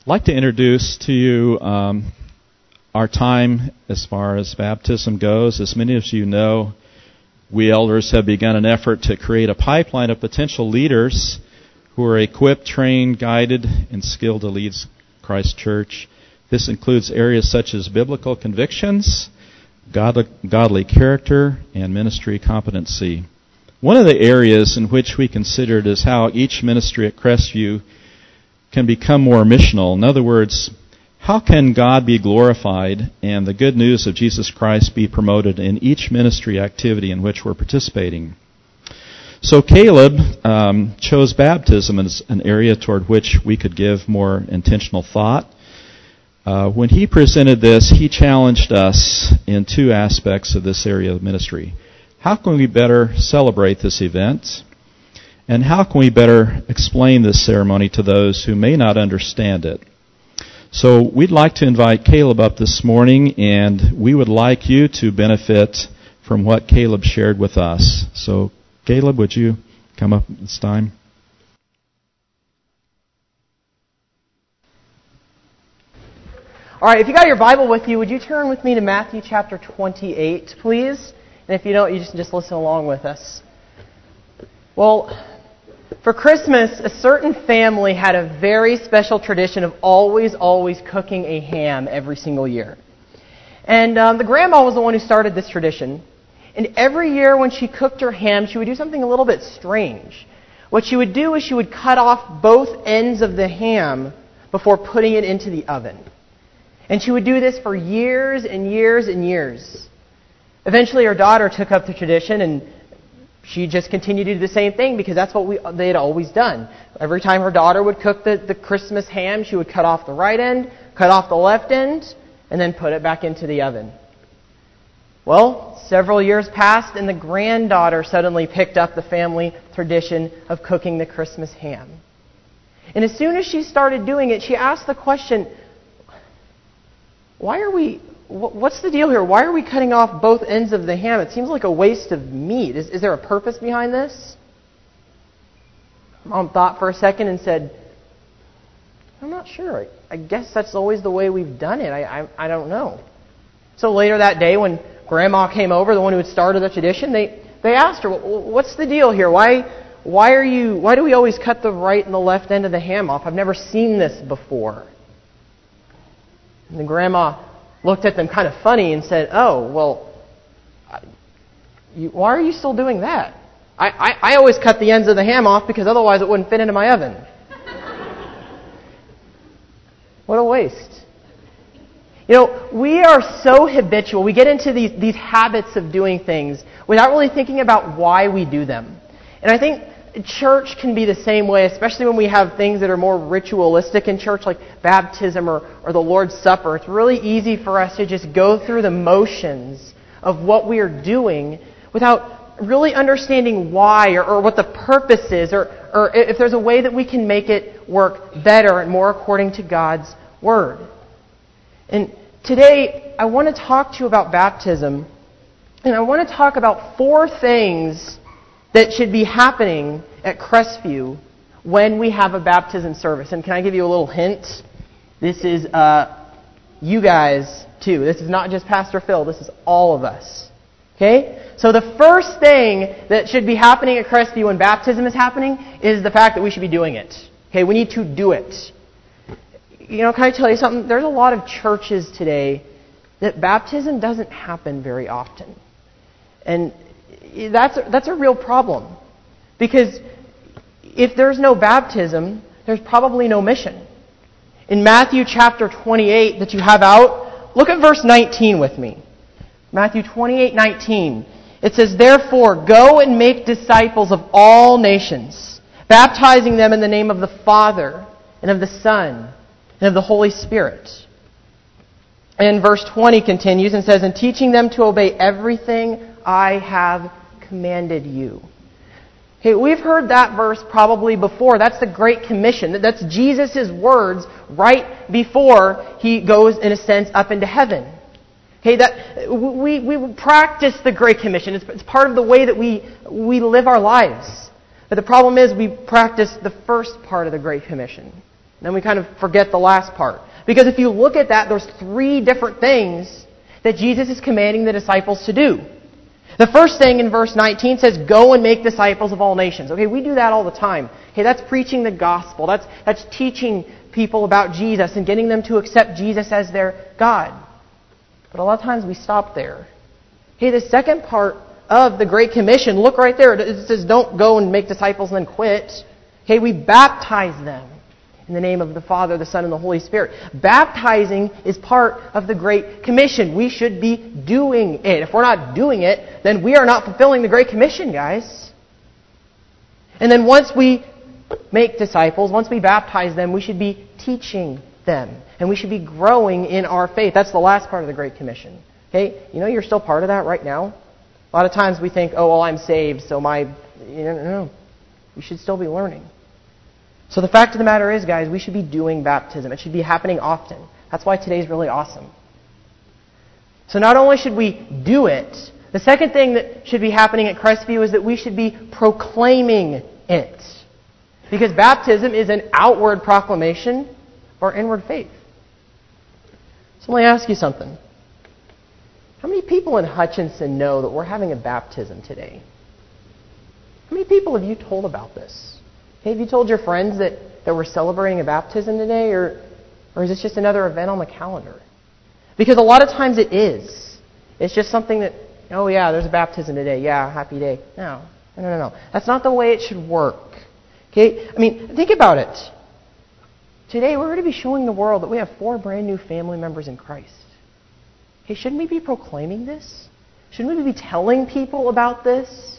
I'd like to introduce to you our time as far as baptism goes. As many of you know, we elders have begun an effort to create a pipeline of potential leaders who are equipped, trained, guided, and skilled to lead Christ Church. This includes areas such as biblical convictions, godly character, and ministry competency. One of the areas in which we considered is how each ministry at Crestview can become more missional. In other words, how can God be glorified and the good news of Jesus Christ be promoted in each ministry activity in which we're participating? So Caleb chose baptism as an area toward which we could give more intentional thought. When he presented this, he challenged us in two aspects of this area of ministry. How can we better celebrate this event? And how can we better explain this ceremony to those who may not understand it? So we'd like to invite Caleb up this morning, and we would like you to benefit from what Caleb shared with us. So Caleb, would you come up at this time? All right, if you got your Bible with you, would you turn with me to Matthew chapter 28, please? And if you don't, you just listen along with us. Well, for Christmas, a certain family had a very special tradition of always cooking a ham every single year. And the grandma was the one who started this tradition. And every year when she cooked her ham, she would do something a little bit strange. What she would do is she would cut off both ends of the ham before putting it into the oven. And she would do this for years and years and years. Eventually her daughter took up the tradition, and she just continued to do the same thing because that's what they had always done. Every time her daughter would cook the Christmas ham, she would cut off the right end, cut off the left end, and then put it back into the oven. Well, several years passed, and the granddaughter suddenly picked up the family tradition of cooking the Christmas ham. And as soon as she started doing it, she asked the question, what's the deal here? Why are we cutting off both ends of the ham? It seems like a waste of meat. Is there a purpose behind this? Mom thought for a second and said, I'm not sure. I guess that's always the way we've done it. I don't know. So later that day when Grandma came over, the one who had started the tradition, they asked her, what's the deal here? Why do we always cut the right and the left end of the ham off? I've never seen this before. And the grandma looked at them kind of funny and said, oh, well, why are you still doing that? I always cut the ends of the ham off because otherwise it wouldn't fit into my oven. What a waste. You know, we are so habitual. We get into these habits of doing things without really thinking about why we do them. And I think church can be the same way, especially when we have things that are more ritualistic in church, like baptism or the Lord's Supper. It's really easy for us to just go through the motions of what we are doing without really understanding why or what the purpose is, or if there's a way that we can make it work better and more according to God's Word. And today, I want to talk to you about baptism, and I want to talk about 4 things that should be happening at Crestview when we have a baptism service. And can I give you a little hint? This is you guys too. This is not just Pastor Phil. This is all of us. Okay? So the first thing that should be happening at Crestview when baptism is happening is the fact that we should be doing it. Okay? We need to do it. You know, can I tell you something? There's a lot of churches today that baptism doesn't happen very often. And that's a real problem. Because if there's no baptism, there's probably no mission. In Matthew chapter 28 that you have out, look at verse 19 with me. Matthew 28:19. It says, therefore, go and make disciples of all nations, baptizing them in the name of the Father and of the Son and of the Holy Spirit. And verse 20 continues and says, and teaching them to obey everything I have commanded you. Okay, we've heard that verse probably before. That's the Great Commission. That's Jesus' words right before He goes, in a sense, up into heaven. Okay, that we practice the Great Commission. It's part of the way that we live our lives. But the problem is we practice the first part of the Great Commission. Then we kind of forget the last part. Because if you look at that, there's 3 different things that Jesus is commanding the disciples to do. The first thing in verse 19 says, go and make disciples of all nations. Okay, we do that all the time. Okay, that's preaching the gospel. That's teaching people about Jesus and getting them to accept Jesus as their God. But a lot of times we stop there. Okay, the second part of the Great Commission, look right there. It says don't go and make disciples and then quit. Okay, we baptize them in the name of the Father, the Son, and the Holy Spirit. Baptizing is part of the Great Commission. We should be doing it. If we're not doing it, then we are not fulfilling the Great Commission, guys. And then once we make disciples, once we baptize them, we should be teaching them. And we should be growing in our faith. That's the last part of the Great Commission. Okay? You know you're still part of that right now? A lot of times we think, oh, well, I'm saved, so no. We should still be learning. So the fact of the matter is, guys, we should be doing baptism. It should be happening often. That's why today's really awesome. So not only should we do it, the second thing that should be happening at Crestview is that we should be proclaiming it. Because baptism is an outward proclamation of our inward faith. So let me ask you something. How many people in Hutchinson know that we're having a baptism today? How many people have you told about this? Have you told your friends that we're celebrating a baptism today, or is this just another event on the calendar? Because a lot of times it is. It's just something that, oh yeah, there's a baptism today. Yeah, happy day. No. That's not the way it should work. Okay? I mean, think about it. Today we're going to be showing the world that we have 4 brand new family members in Christ. Okay, shouldn't we be proclaiming this? Shouldn't we be telling people about this?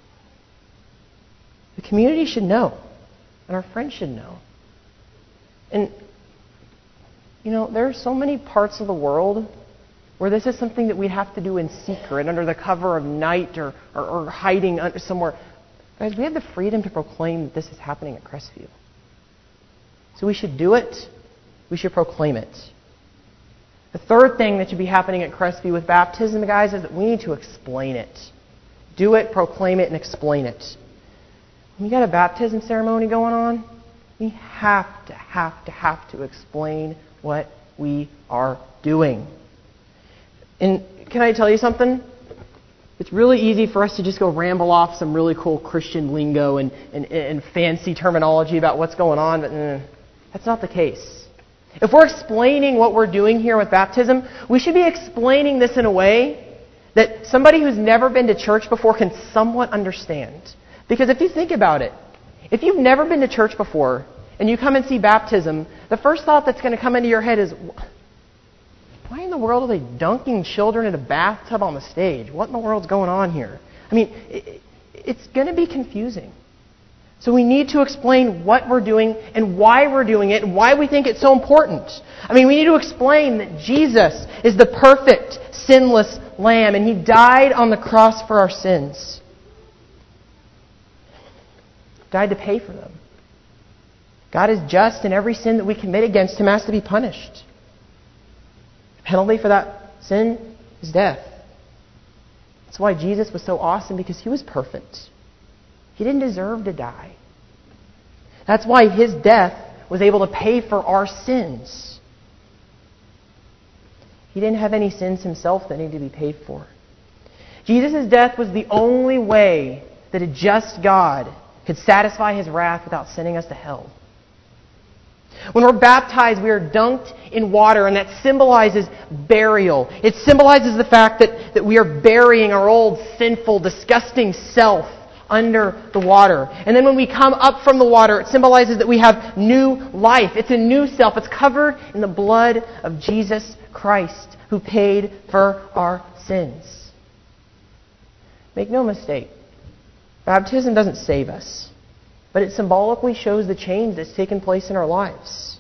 The community should know. And our friends should know. And, there are so many parts of the world where this is something that we have to do in secret, under the cover of night, or hiding somewhere. Guys, we have the freedom to proclaim that this is happening at Crestview. So we should do it. We should proclaim it. The third thing that should be happening at Crestview with baptism, guys, is that we need to explain it. Do it, proclaim it, and explain it. When you got a baptism ceremony going on, we have to explain what we are doing. And can I tell you something? It's really easy for us to just go ramble off some really cool Christian lingo and fancy terminology about what's going on, but that's not the case. If we're explaining what we're doing here with baptism, we should be explaining this in a way that somebody who's never been to church before can somewhat understand. Because if you think about it, if you've never been to church before and you come and see baptism, the first thought that's going to come into your head is, why in the world are they dunking children in a bathtub on the stage? What in the world's going on here? I mean, it's going to be confusing. So we need to explain what we're doing and why we're doing it and why we think it's so important. I mean, we need to explain that Jesus is the perfect, sinless Lamb, and He died on the cross for our sins. Died to pay for them. God is just, and every sin that we commit against Him has to be punished. The penalty for that sin is death. That's why Jesus was so awesome, because He was perfect. He didn't deserve to die. That's why His death was able to pay for our sins. He didn't have any sins Himself that needed to be paid for. Jesus' death was the only way that a just God could satisfy His wrath without sending us to hell. When we're baptized, we are dunked in water, and that symbolizes burial. It symbolizes the fact that we are burying our old, sinful, disgusting self under the water. And then when we come up from the water, it symbolizes that we have new life. It's a new self. It's covered in the blood of Jesus Christ, who paid for our sins. Make no mistake. Baptism doesn't save us, but it symbolically shows the change that's taken place in our lives.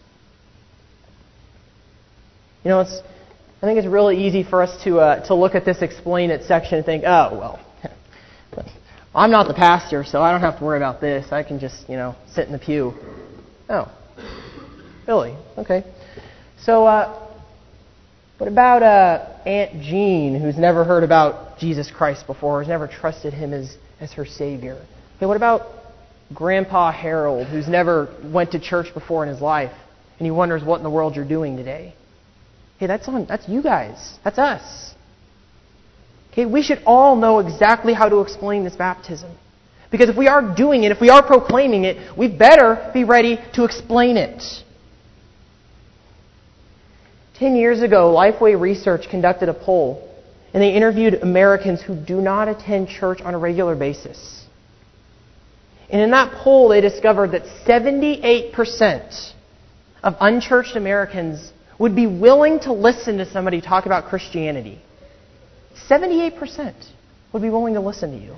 I think it's really easy for us to look at this explain it section and think, oh, well, I'm not the pastor, so I don't have to worry about this. I can just, sit in the pew. Oh, really? Okay. So, what about Aunt Jean, who's never heard about Jesus Christ before, who's never trusted Him as her Savior? Okay, what about Grandpa Harold who's never went to church before in his life, and he wonders what in the world you're doing today. Hey, that's you guys. That's us. Okay, we should all know exactly how to explain this baptism. Because if we are doing it, if we are proclaiming it, we better be ready to explain it. 10 years ago, Lifeway Research conducted a poll, and they interviewed Americans who do not attend church on a regular basis. And in that poll, they discovered that 78% of unchurched Americans would be willing to listen to somebody talk about Christianity. 78% would be willing to listen to you.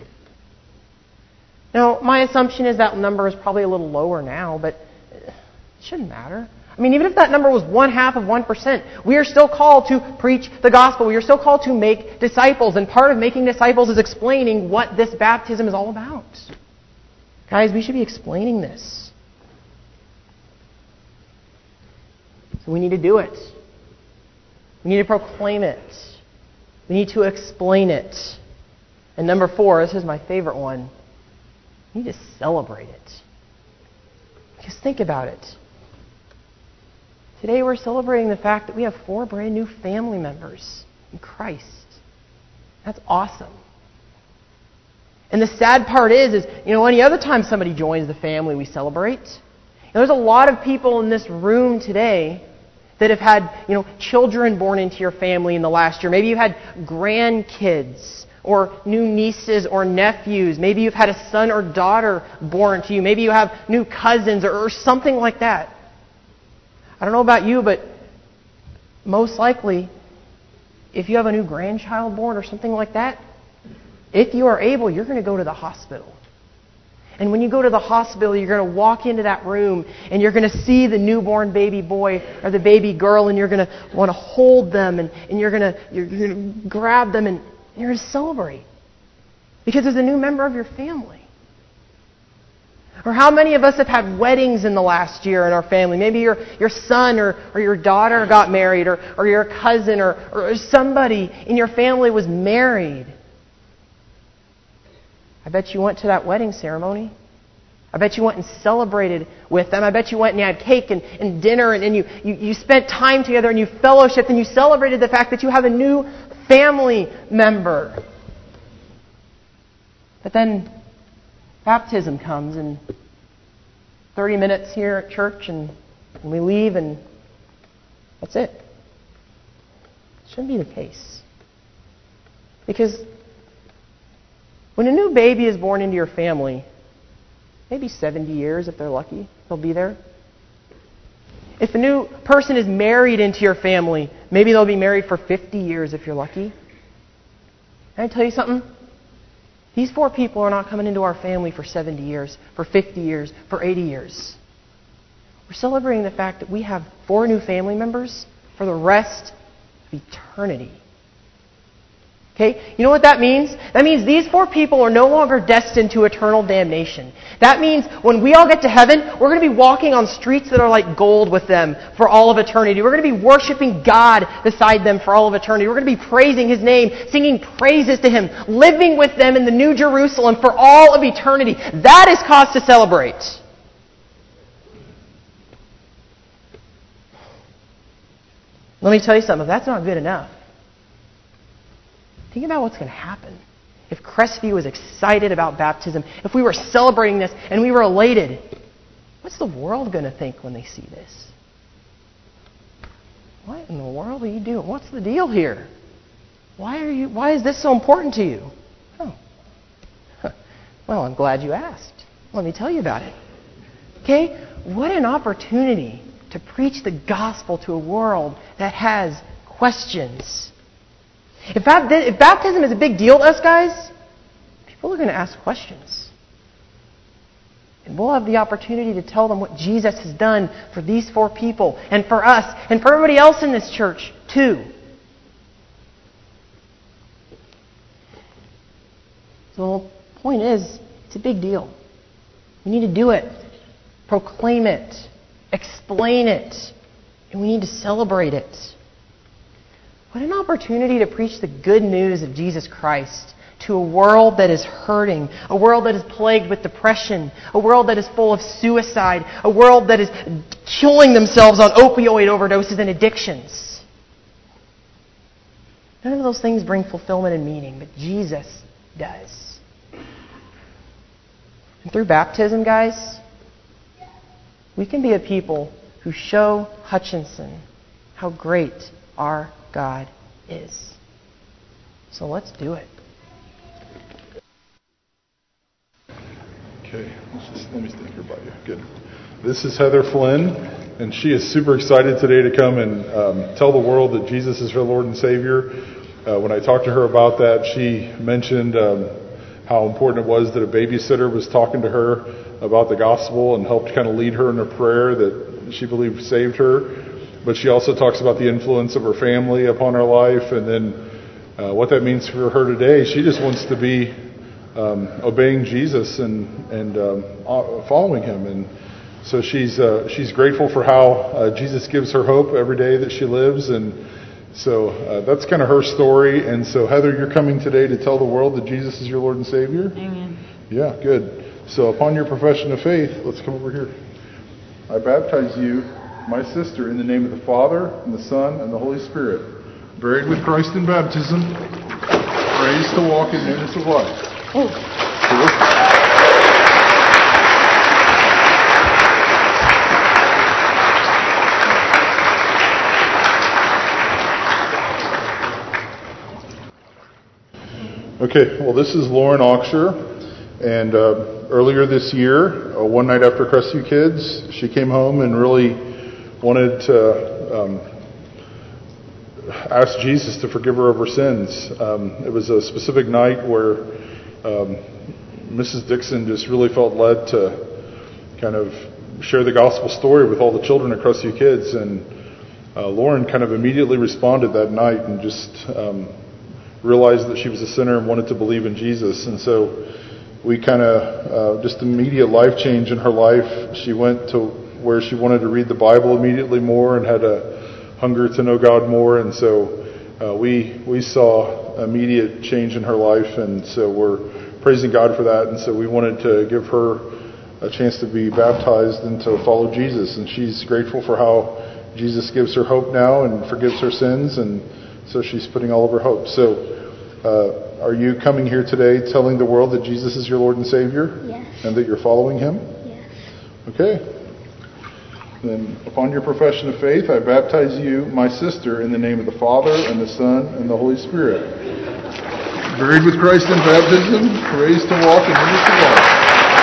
Now, my assumption is that number is probably a little lower now, but it shouldn't matter. I mean, even if that number was 0.5%, we are still called to preach the gospel. We are still called to make disciples, and part of making disciples is explaining what this baptism is all about. Guys, we should be explaining this. So we need to do it. We need to proclaim it. We need to explain it. And number 4, this is my favorite one. We need to celebrate it. Because think about it. Today we're celebrating the fact that we have 4 brand new family members in Christ. That's awesome. And the sad part is any other time somebody joins the family, we celebrate. There's a lot of people in this room today that have had, children born into your family in the last year. Maybe you've had grandkids or new nieces or nephews. Maybe you've had a son or daughter born to you. Maybe you have new cousins or something like that. I don't know about you, but most likely, if you have a new grandchild born or something like that, if you are able, you're going to go to the hospital. And when you go to the hospital, you're going to walk into that room and you're going to see the newborn baby boy or the baby girl, and you're going to want to hold them and you're going to grab them and you're going to celebrate because there's a new member of your family. Or how many of us have had weddings in the last year in our family? Maybe your son or your daughter got married, or your cousin or somebody in your family was married. I bet you went to that wedding ceremony. I bet you went and celebrated with them. I bet you went and you had cake and dinner and you spent time together and you fellowshiped and you celebrated the fact that you have a new family member. But then baptism comes, and 30 minutes here at church, and we leave, and that's it. It shouldn't be the case. Because when a new baby is born into your family, maybe 70 years if they're lucky, they'll be there. If a new person is married into your family, maybe they'll be married for 50 years if you're lucky. Can I tell you something? These 4 people are not coming into our family for 70 years, for 50 years, for 80 years. We're celebrating the fact that we have 4 new family members for the rest of eternity. Okay? You know what that means? That means these 4 people are no longer destined to eternal damnation. That means when we all get to heaven, we're going to be walking on streets that are like gold with them for all of eternity. We're going to be worshiping God beside them for all of eternity. We're going to be praising His name, singing praises to Him, living with them in the New Jerusalem for all of eternity. That is cause to celebrate. Let me tell you something. If that's not good enough, think about what's going to happen if Crestview was excited about baptism, if we were celebrating this and we were elated. What's the world going to think when they see this? What in the world are you doing? What's the deal here? Why is this so important to you? Oh. Well, I'm glad you asked. Let me tell you about it. Okay? What an opportunity to preach the gospel to a world that has questions. If baptism is a big deal to us, guys, people are going to ask questions. And we'll have the opportunity to tell them what Jesus has done for these 4 people, and for us, and for everybody else in this church, too. So the point is, it's a big deal. We need to do it, proclaim it, explain it, and we need to celebrate it. What an opportunity to preach the good news of Jesus Christ to a world that is hurting, a world that is plagued with depression, a world that is full of suicide, a world that is killing themselves on opioid overdoses and addictions. None of those things bring fulfillment and meaning, but Jesus does. And through baptism, guys, we can be a people who show Hutchinson how great our God is. So let's do it. Okay, let me stand here by you. Good. This is Heather Flynn, and she is super excited today to come and tell the world that Jesus is her Lord and Savior. When I talked to her about that, she mentioned how important it was that a babysitter was talking to her about the gospel and helped kind of lead her in a prayer that she believed saved her. But she also talks about the influence of her family upon her life, and then what that means for her today. She just wants to be obeying Jesus and following Him, and so she's grateful for how Jesus gives her hope every day that she lives, and so that's kind of her story. And so Heather, you're coming today to tell the world that Jesus is your Lord and Savior. Amen. Yeah, good. So upon your profession of faith, let's come over here. I baptize you, my sister, in the name of the Father and the Son and the Holy Spirit, buried with Christ in baptism, raised to walk in newness of life. Okay, well, this is Lauren Auksher, and earlier this year, one night after Crestview Kids, she came home and really wanted to ask Jesus to forgive her of her sins. It was a specific night where Mrs. Dixon just really felt led to kind of share the gospel story with all the children at Crestview Kids, and Lauren kind of immediately responded that night and just realized that she was a sinner and wanted to believe in Jesus. And so we kind of just immediate life change in her life. She went to where she wanted to read the Bible immediately more and had a hunger to know God more, and so we saw immediate change in her life, and so we're praising God for that. And so we wanted to give her a chance to be baptized and to follow Jesus, and she's grateful for how Jesus gives her hope now and forgives her sins, and so she's putting all of her hope. So are you coming here today telling the world that Jesus is your Lord and Savior? Yes. And that you're following Him? Yes. Okay. Then, upon your profession of faith, I baptize you, my sister, in the name of the Father, and the Son, and the Holy Spirit. Buried with Christ in baptism, raised to walk in newness of life.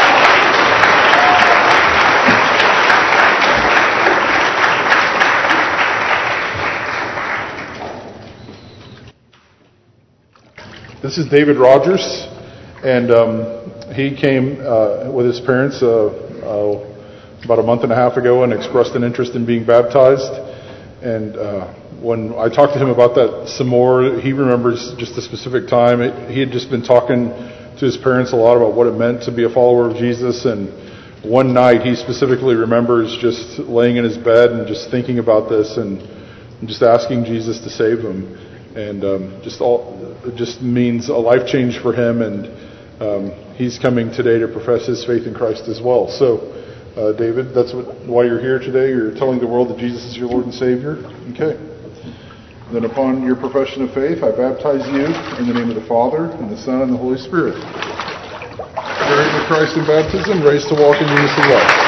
This is David Rogers, and he came with his parents about a month and a half ago and expressed an interest in being baptized. And when I talked to him about that some more, he remembers just a specific time. He had just been talking to his parents a lot about what it meant to be a follower of Jesus. And one night he specifically remembers just laying in his bed and just thinking about this and just asking Jesus to save him. And it just means a life change for him. And he's coming today to profess his faith in Christ as well. So David, that's why you're here today. You're telling the world that Jesus is your Lord and Savior. Okay. Then upon your profession of faith, I baptize you in the name of the Father, and the Son, and the Holy Spirit. Buried with Christ in baptism, raised to walk in newness of life.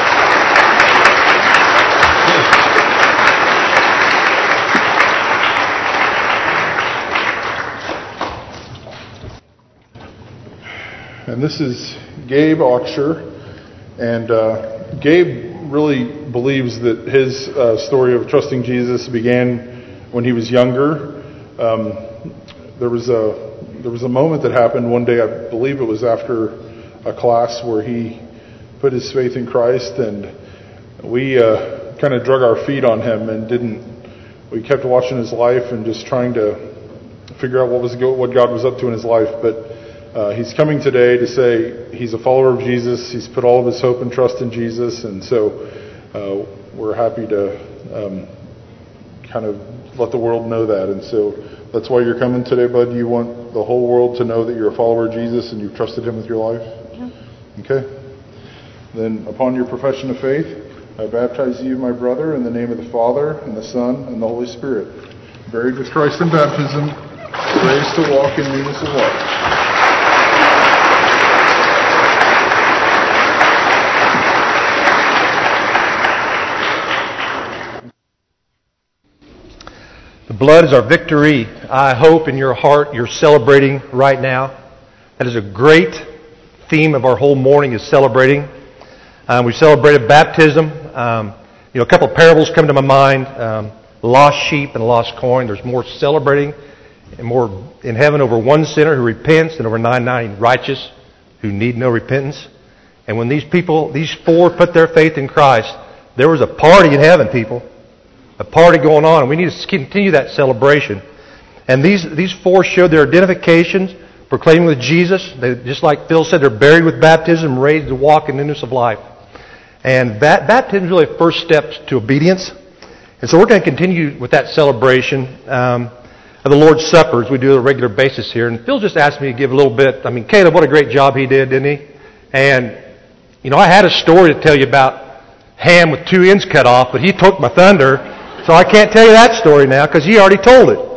And this is Gabe Auksher, and Gabe really believes that his story of trusting Jesus began when he was younger. There was a moment that happened one day, I believe it was after a class, where he put his faith in Christ, and we kind of drug our feet on him and we kept watching his life and just trying to figure out what God was up to in his life. But he's coming today to say he's a follower of Jesus. He's put all of his hope and trust in Jesus, and so we're happy to kind of let the world know that. And so that's why you're coming today, bud. You want the whole world to know that you're a follower of Jesus and you've trusted Him with your life? Yeah. Okay. Then upon your profession of faith, I baptize you, my brother, in the name of the Father, and the Son, and the Holy Spirit. Buried with Christ in baptism, raised to walk in newness of life. The blood is our victory. I hope in your heart you're celebrating right now. That is a great theme of our whole morning, is celebrating. We celebrated baptism. A couple of parables come to my mind. Lost sheep and lost coin. There's more celebrating and more in heaven over one sinner who repents than over 99 righteous who need no repentance. And when these four put their faith in Christ, there was a party in heaven, people. A party going on, and we need to continue that celebration. And these four showed their identifications, proclaiming with Jesus. They, just like Phil said, they're buried with baptism, raised to walk in newness of life. And baptism is really a first step to obedience. And so we're going to continue with that celebration of the Lord's Supper as we do on a regular basis here. And Phil just asked me to give a little bit. I mean, Caleb, what a great job he did, didn't he? And, I had a story to tell you about ham with two ends cut off, but he took my thunder. So I can't tell you that story now because he already told it.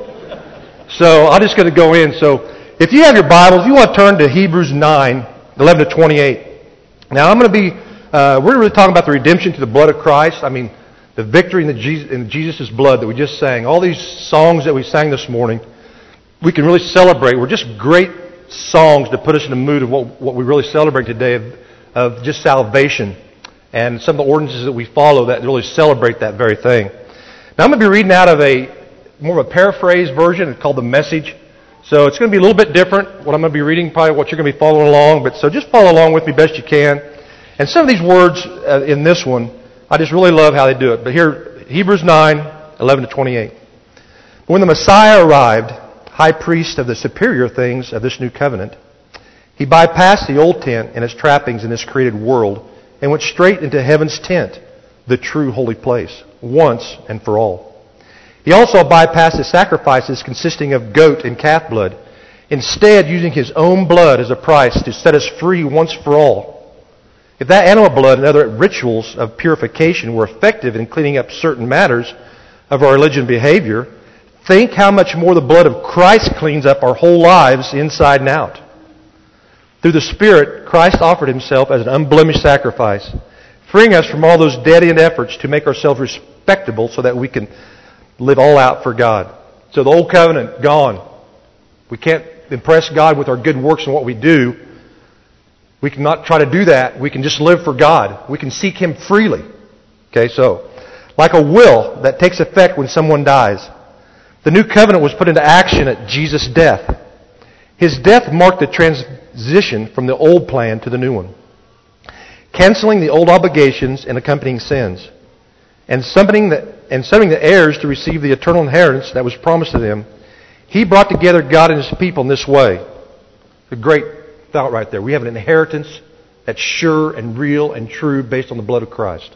So I'm just going to go in. So if you have your Bibles, you want to turn to Hebrews 9, 11 to 28. Now I'm going to be, we're really talking about the redemption through the blood of Christ. I mean, the victory in Jesus' blood that we just sang. All these songs that we sang this morning, we can really celebrate. We're just great songs to put us in the mood of what we really celebrate today of just salvation and some of the ordinances that we follow that really celebrate that very thing. Now I'm going to be reading out of more of a paraphrase version. It's called The Message. So it's going to be a little bit different. What I'm going to be reading, probably what you're going to be following along. But so just follow along with me best you can. And some of these words in this one, I just really love how they do it. But here, Hebrews 9, 11 to 28. But when the Messiah arrived, high priest of the superior things of this new covenant, He bypassed the old tent and its trappings in this created world and went straight into heaven's tent, the true holy place, once and for all. He also bypassed the sacrifices consisting of goat and calf blood, instead using His own blood as a price to set us free once for all. If that animal blood and other rituals of purification were effective in cleaning up certain matters of our religion behavior, think how much more the blood of Christ cleans up our whole lives inside and out. Through the Spirit, Christ offered Himself as an unblemished sacrifice, freeing us from all those dead-end efforts to make ourselves respectable so that we can live all out for God. So the old covenant, gone. We can't impress God with our good works and what we do. We cannot try to do that. We can just live for God. We can seek Him freely. Okay, so like a will that takes effect when someone dies, the new covenant was put into action at Jesus' death. His death marked the transition from the old plan to the new one, canceling the old obligations and accompanying sins, and summoning the heirs to receive the eternal inheritance that was promised to them. He brought together God and His people in this way. A great thought right there. We have an inheritance that's sure and real and true based on the blood of Christ.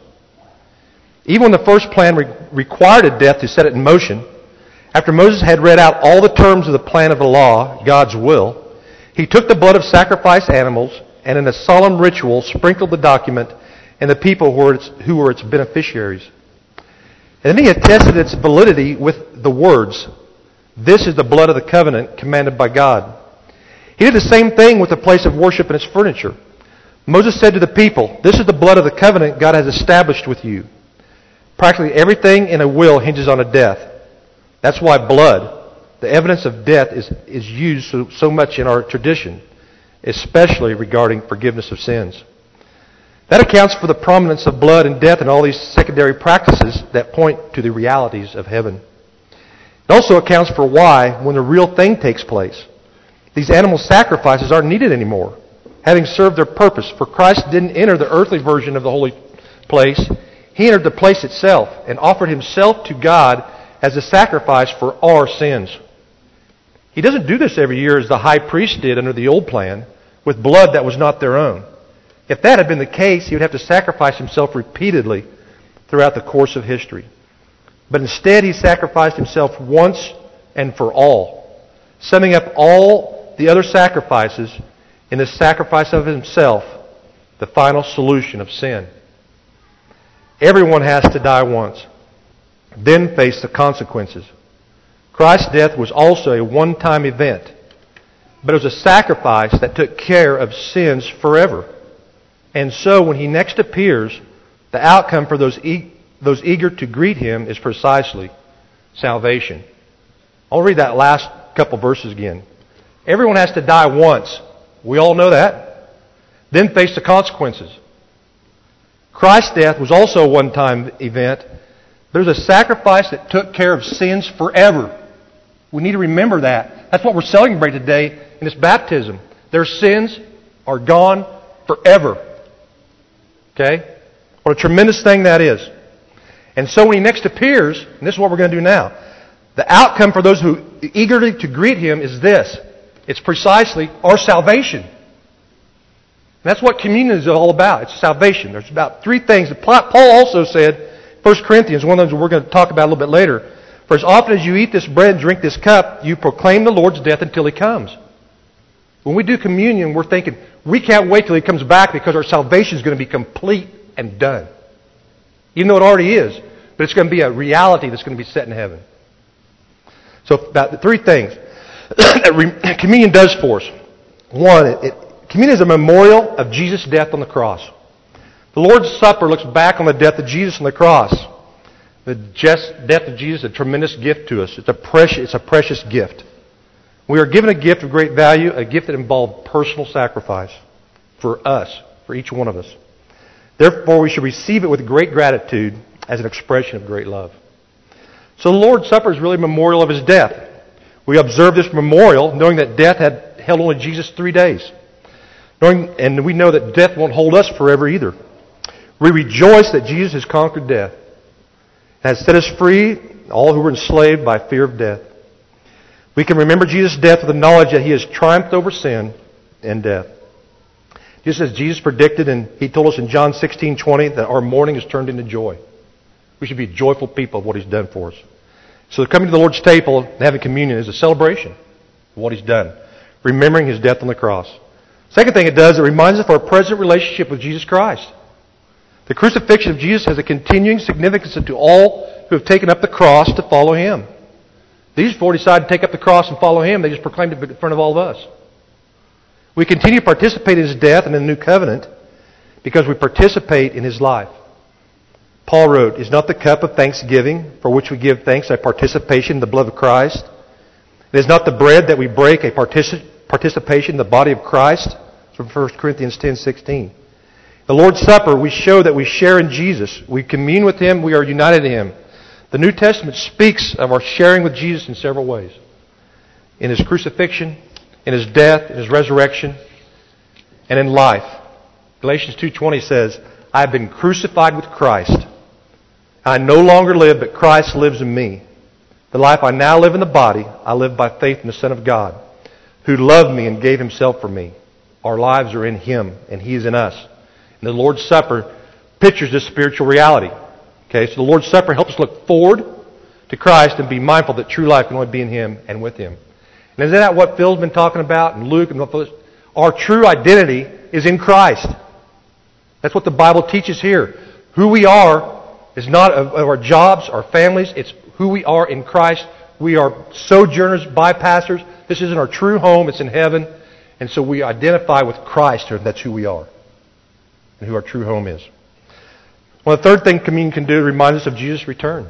Even when the first plan required a death to set it in motion, after Moses had read out all the terms of the plan of the law, God's will, he took the blood of sacrificed animals and in a solemn ritual sprinkled the document and the people who were its beneficiaries. And then he attested its validity with the words, "This is the blood of the covenant commanded by God." He did the same thing with the place of worship and its furniture. Moses said to the people, "This is the blood of the covenant God has established with you." Practically everything in a will hinges on a death. That's why blood, the evidence of death, is used so much in our tradition, especially regarding forgiveness of sins. That accounts for the prominence of blood and death in all these secondary practices that point to the realities of heaven. It also accounts for why, when the real thing takes place, these animal sacrifices aren't needed anymore, having served their purpose. For Christ didn't enter the earthly version of the holy place. He entered the place itself and offered Himself to God as a sacrifice for our sins. He doesn't do this every year as the high priest did under the old plan, with blood that was not their own. If that had been the case, He would have to sacrifice Himself repeatedly throughout the course of history. But instead, He sacrificed Himself once and for all, summing up all the other sacrifices in the sacrifice of Himself, the final solution of sin. Everyone has to die once, then face the consequences. Christ's death was also a one-time event, but it was a sacrifice that took care of sins forever. And so when He next appears, the outcome for those eager to greet Him is precisely salvation. I'll read that last couple verses again. Everyone has to die once. We all know that. Then face the consequences. Christ's death was also a one-time event. There's a sacrifice that took care of sins forever. We need to remember that. That's what we're celebrating today in this baptism. Their sins are gone forever. Okay? What a tremendous thing that is. And so when He next appears, and this is what we're going to do now, the outcome for those who eagerly to greet Him is this. It's precisely our salvation. And that's what communion is all about. It's salvation. There's about three things. Paul also said, 1 Corinthians, one of those we're going to talk about a little bit later, for as often as you eat this bread and drink this cup, you proclaim the Lord's death until He comes. When we do communion, we're thinking, we can't wait till He comes back because our salvation is going to be complete and done. Even though it already is. But it's going to be a reality that's going to be set in heaven. So about the three things that communion does for us. One, communion is a memorial of Jesus' death on the cross. The Lord's Supper looks back on the death of Jesus on the cross. The death of Jesus is a tremendous gift to us. It's a precious gift. We are given a gift of great value, a gift that involved personal sacrifice for us, for each one of us. Therefore, we should receive it with great gratitude as an expression of great love. So the Lord's Supper is really a memorial of His death. We observe this memorial knowing that death had held only Jesus 3 days. And we know that death won't hold us forever either. We rejoice that Jesus has conquered death, has set us free, all who were enslaved by fear of death. We can remember Jesus' death with the knowledge that He has triumphed over sin and death. Just as Jesus predicted, and He told us in John 16:20 that our mourning is turned into joy. We should be joyful people of what He's done for us. So coming to the Lord's table and having communion is a celebration of what He's done, remembering His death on the cross. Second thing it does, it reminds us of our present relationship with Jesus Christ. The crucifixion of Jesus has a continuing significance to all who have taken up the cross to follow Him. These four decided to take up the cross and follow Him. They just proclaimed it in front of all of us. We continue to participate in His death and in the new covenant because we participate in His life. Paul wrote, "Is not the cup of thanksgiving for which we give thanks a participation in the blood of Christ? It is not the bread that we break a participation in the body of Christ?" From 1 Corinthians 10:16. The Lord's Supper, we show that we share in Jesus. We commune with Him. We are united to Him. The New Testament speaks of our sharing with Jesus in several ways. In His crucifixion, in His death, in His resurrection, and in life. Galatians 2:20 says, "I have been crucified with Christ. I no longer live, but Christ lives in me. The life I now live in the body, I live by faith in the Son of God, who loved me and gave Himself for me." Our lives are in Him, and He is in us. And the Lord's Supper pictures this spiritual reality. Okay, so the Lord's Supper helps us look forward to Christ and be mindful that true life can only be in Him and with Him. And isn't that what Phil's been talking about, and Luke, and our true identity is in Christ. That's what the Bible teaches here. Who we are is not of our jobs, our families. It's who we are in Christ. We are sojourners, bypassers. This isn't our true home. It's in heaven. And so we identify with Christ. That's who we are and who our true home is. Well, the third thing communion can do is remind us of Jesus' return.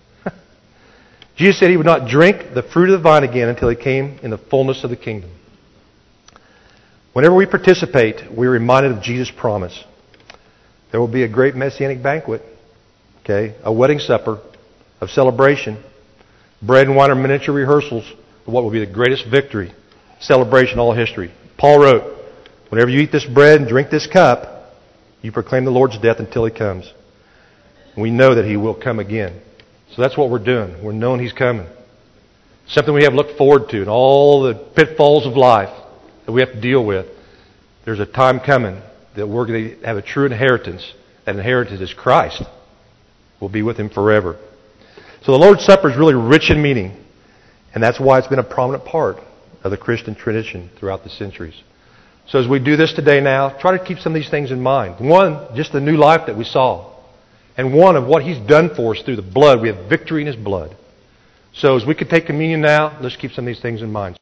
Jesus said He would not drink the fruit of the vine again until He came in the fullness of the kingdom. Whenever we participate, we are reminded of Jesus' promise. There will be a great messianic banquet, okay, a wedding supper of celebration. Bread and wine are miniature rehearsals of what will be the greatest victory, celebration in all history. Paul wrote, "Whenever you eat this bread and drink this cup, you proclaim the Lord's death until He comes." We know that He will come again. So that's what we're doing. We're knowing He's coming. Something we have looked forward to, and all the pitfalls of life that we have to deal with. There's a time coming that we're going to have a true inheritance. That inheritance is Christ. We'll be with Him forever. So the Lord's Supper is really rich in meaning, and that's why it's been a prominent part of the Christian tradition throughout the centuries. So as we do this today now, try to keep some of these things in mind. One, just the new life that we saw. And one, of what He's done for us through the blood. We have victory in His blood. So as we could take communion now, let's keep some of these things in mind.